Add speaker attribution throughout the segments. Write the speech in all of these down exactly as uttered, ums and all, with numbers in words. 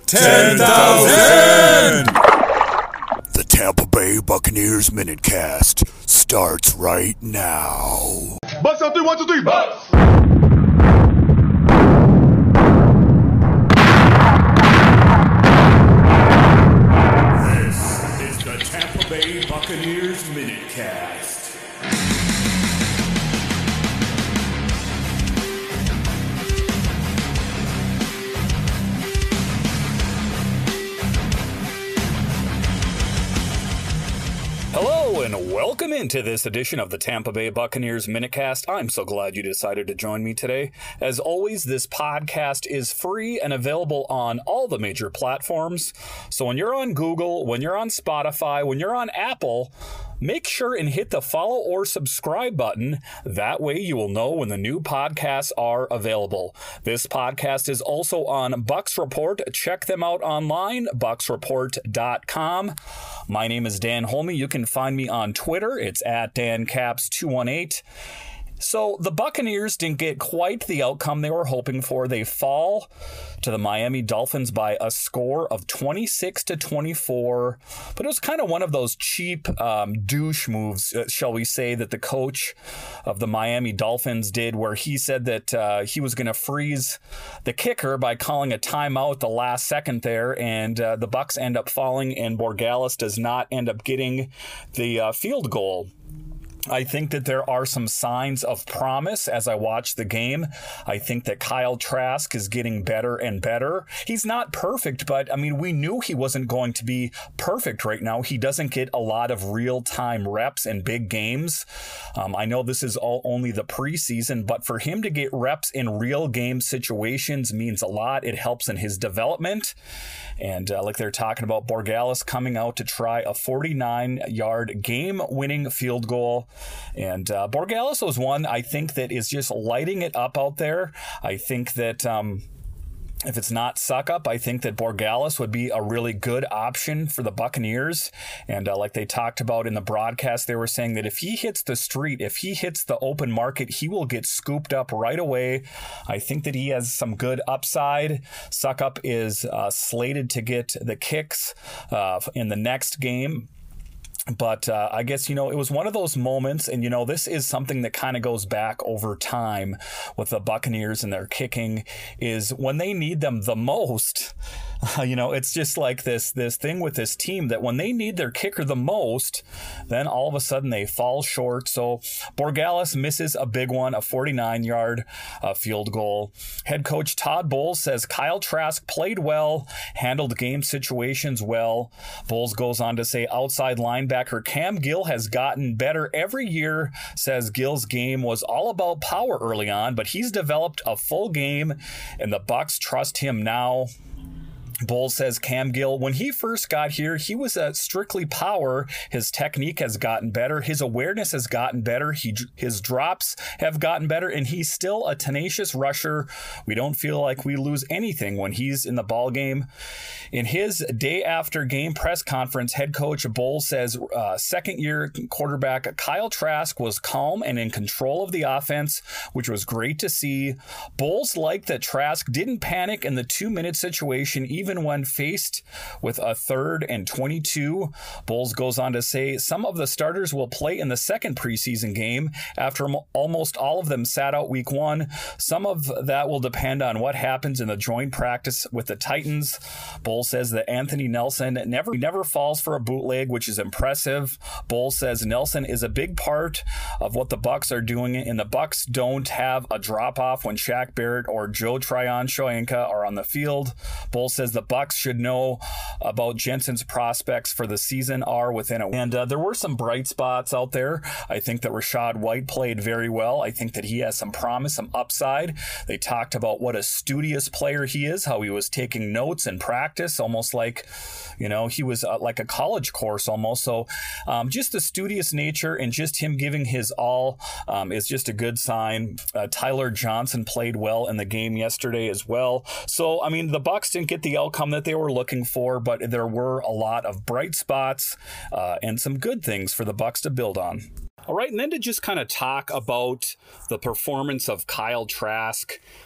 Speaker 1: ten thousand!
Speaker 2: The Tampa Bay Buccaneers Minutecast starts right now.
Speaker 1: Bucks on three, one, two, three, Bucks!
Speaker 2: This is the Tampa Bay Buccaneers Minutecast.
Speaker 3: Hello and welcome into this edition of the Tampa Bay Buccaneers Minutecast. I'm so glad you decided to join me today. As always, this podcast is free and available on all the major platforms. So when you're on Google, when you're on Spotify, when you're on Apple, make sure and hit the follow or subscribe button. That way you will know when the new podcasts are available. This podcast is also on Bucks Report. Check them out online, bucks report dot com. My name is Dan Holme. You can find me on Twitter. It's at Dan Caps two one eight. So the Buccaneers didn't get quite the outcome they were hoping for. They fall to the Miami Dolphins by a score of twenty-six to twenty-four. But it was kind of one of those cheap um, douche moves, uh, shall we say, that the coach of the Miami Dolphins did, where he said that uh, he was going to freeze the kicker by calling a timeout the last second there. And uh, the Bucs end up falling, and Borregales does not end up getting the uh, field goal. I think that there are some signs of promise as I watch the game. I think that Kyle Trask is getting better and better. He's not perfect, but I mean, we knew he wasn't going to be perfect right now. He doesn't get a lot of real-time reps in big games. Um, I know this is all only the preseason, but for him to get reps in real game situations means a lot. It helps in his development. And uh, like they're talking about, Borregales coming out to try a forty-nine yard game-winning field goal. And uh, Borregales was one, I think, that is just lighting it up out there. I think that um, if it's not Succop, I think that Borregales would be a really good option for the Buccaneers. And uh, like they talked about in the broadcast, they were saying that if he hits the street, if he hits the open market, he will get scooped up right away. I think that he has some good upside. Succop is uh, slated to get the kicks uh, in the next game. But uh, I guess, you know, it was one of those moments, and, you know, this is something that kind of goes back over time with the Buccaneers and their kicking, is when they need them the most. Uh, you know, it's just like this this thing with this team that when they need their kicker the most, then all of a sudden they fall short. So Borregales misses a big one, a forty-nine yard uh, field goal. Head coach Todd Bowles says Kyle Trask played well, handled game situations well. Bowles goes on to say outside linebacker Cam Gill has gotten better every year, says Gill's game was all about power early on, but he's developed a full game and the Bucs trust him now. Bowles says Cam Gill, when he first got here, he was uh, strictly power. His technique has gotten better. His awareness has gotten better. He, his drops have gotten better, and he's still a tenacious rusher. We don't feel like we lose anything when he's in the ball game. In his day after game press conference, head coach Bowles says uh, second year quarterback Kyle Trask was calm and in control of the offense, which was great to see. Bowles liked that Trask didn't panic in the two minute situation, even Even when faced with a third and twenty-two. Bowles goes on to say some of the starters will play in the second preseason game after almost all of them sat out week one. Some of that will depend on what happens in the joint practice with the Titans. Bowles says that Anthony Nelson never never falls for a bootleg, which is impressive. Bowles says Nelson is a big part of what the Bucs are doing, and the Bucs don't have a drop-off when Shaq Barrett or Joe Tryon-Shoyinka are on the field. Bowles says the Bucs should know about Jensen's prospects for the season are within a and uh, there were some bright spots out there. I think that Rachaad White played very well. I think that he has some promise, some upside. They talked about what a studious player he is, how he was taking notes in practice, almost like, you know, he was uh, like a college course almost. So um, just the studious nature and just him giving his all um, is just a good sign. Uh, Tyler Johnson played well in the game yesterday as well. So, I mean, the Bucs didn't get the outcome that they were looking for, but there were a lot of bright spots uh, and some good things for the Bucs to build on. All right, and then to just kind of talk about the performance of Kyle Trask.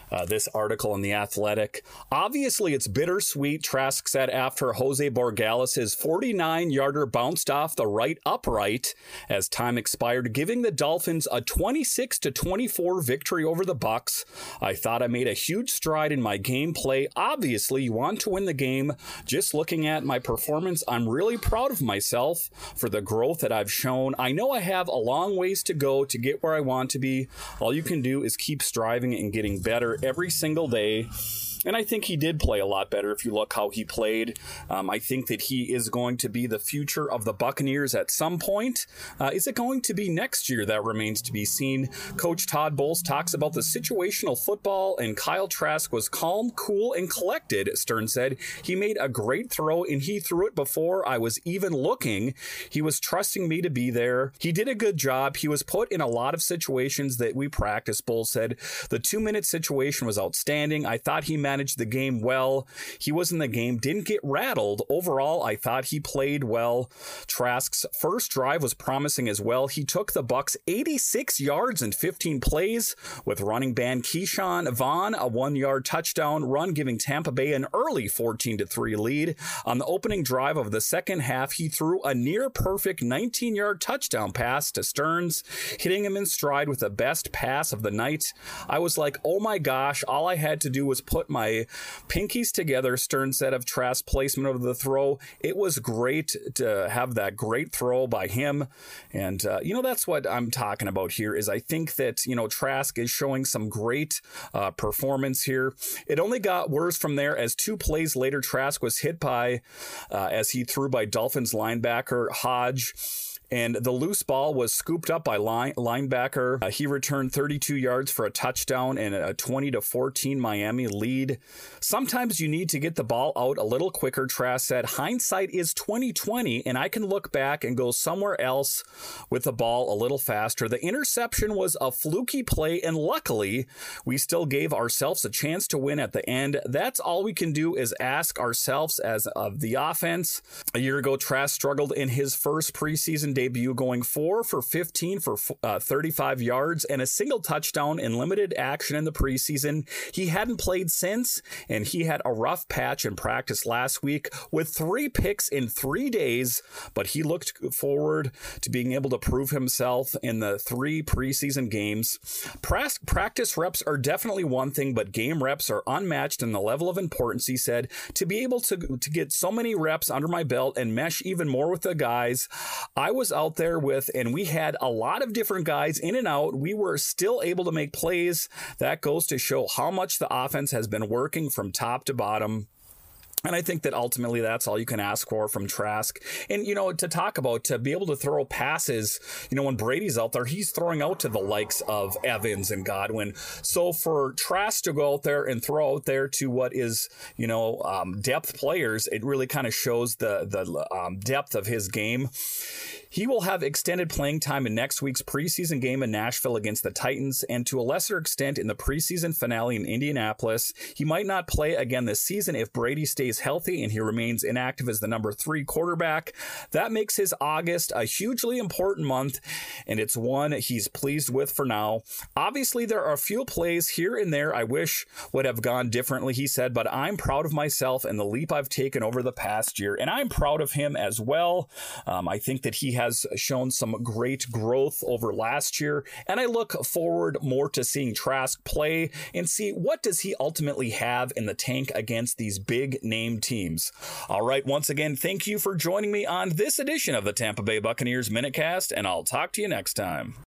Speaker 3: uh, this article in The Athletic. Obviously, it's bittersweet, Trask said after Jose Borgales' forty-nine-yarder bounced off the right upright as time expired, giving the Dolphins a twenty-six to twenty-four victory over the Bucs. I thought I made a huge stride in my gameplay. Obviously, you want to win the game. Just looking at my performance, I'm really proud of myself for the growth that I've shown. I know I have a long ways to go to get where I want to be. All you can do is keep striving and getting better every single day. And I think he did play a lot better if you look how he played. Um, I think that he is going to be the future of the Buccaneers at some point. Uh, is it going to be next year? That remains to be seen. Coach Todd Bowles talks about the situational football, and Kyle Trask was calm, cool, and collected, Stern said. He made a great throw, and he threw it before I was even looking. He was trusting me to be there. He did a good job. He was put in a lot of situations that we practiced, Bowles said. The two-minute situation was outstanding. I thought he managed the game well. He was in the game, didn't get rattled. Overall, I thought he played well. Trask's first drive was promising as well. He took the Bucs eighty-six yards in fifteen plays, with running back Keyshawn Vaughn a one-yard touchdown run, giving Tampa Bay an early fourteen to three lead. On the opening drive of the second half, he threw a near-perfect nineteen-yard touchdown pass to Stearns, hitting him in stride with the best pass of the night. I was like, oh my gosh, all I had to do was put my My pinkies together, Stern said of Trask's placement of the throw. It was great to have that great throw by him. And, uh, you know, that's what I'm talking about here is I think that, you know, Trask is showing some great uh, performance here. It only got worse from there as two plays later, Trask was hit by, uh, as he threw by Dolphins linebacker Hodge. And the loose ball was scooped up by line, linebacker. Uh, he returned thirty-two yards for a touchdown and a twenty to fourteen Miami lead. Sometimes you need to get the ball out a little quicker, Trask said. Hindsight is twenty twenty, and I can look back and go somewhere else with the ball a little faster. The interception was a fluky play, and luckily, we still gave ourselves a chance to win at the end. That's all we can do is ask ourselves as of the offense. A year ago, Trask struggled in his first preseason debut, going four for fifteen for uh, thirty-five yards and a single touchdown in limited action in the preseason. He hadn't played since, and he had a rough patch in practice last week with three picks in three days, but he looked forward to being able to prove himself in the three preseason games. Practice reps are definitely one thing, but game reps are unmatched in the level of importance, he said. To be able to, to get so many reps under my belt and mesh even more with the guys I was out there with, and we had a lot of different guys in and out. We were still able to make plays. That goes to show how much the offense has been working from top to bottom. And I think that ultimately that's all you can ask for from Trask. And, you know, to talk about, to be able to throw passes, you know, when Brady's out there, he's throwing out to the likes of Evans and Godwin. So for Trask to go out there and throw out there to what is, you know, um, depth players, it really kind of shows the, the um, depth of his game. He will have extended playing time in next week's preseason game in Nashville against the Titans, and to a lesser extent in the preseason finale in Indianapolis. He might not play again this season if Brady stays healthy and he remains inactive as the number three quarterback. That makes his August a hugely important month, and it's one he's pleased with for now. Obviously, there are a few plays here and there I wish would have gone differently, he said, but I'm proud of myself and the leap I've taken over the past year, and I'm proud of him as well. Um, I think that he has shown some great growth over last year, and I look forward more to seeing Trask play and see what does he ultimately have in the tank against these big name teams. All right, once again, thank you for joining me on this edition of the Tampa Bay Buccaneers Minutecast, and I'll talk to you next time.